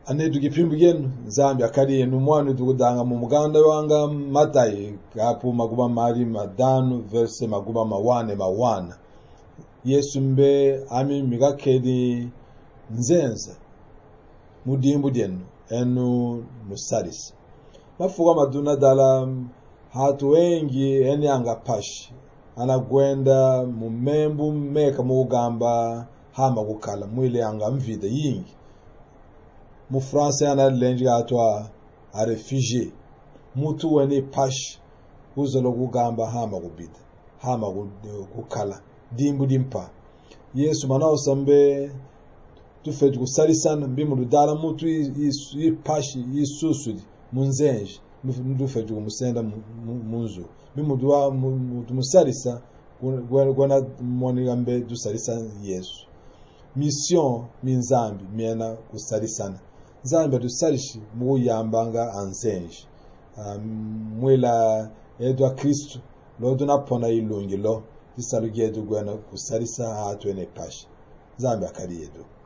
ane tukipimbu yenu Zambia kari yenu mwanu tukudanga mu muganda wanga Matayi kapu maguba mari madanu verse maguba mawana Yesu mbe ami migakedi nzenza mudimbu dyenu enu nusaris mafuga maduna dala hatu wengi eni angapashi anagwenda mumembu meka mugamba hama kukala mwile anga mvida yingi mu France ana lenji atwa a refugee mutu weni pashi uzolo kugamba hama kubida hama kukala dimbu dimpa Yesu manao sambe tufeje kusalisana mbimu dudala mutu ipashi isusudi munzenje ndufeje kumusenda munzu mbimu duwa musalisa gwana monigambe dusalisa Yesu mission minzambi miena kusalisana Zambia dusalishi muyambanga anzenje mwela edwa Kristo lo dunapona ilungi lo disalugedu gwana kusalisa hatu ene pashi Zambia kari yedu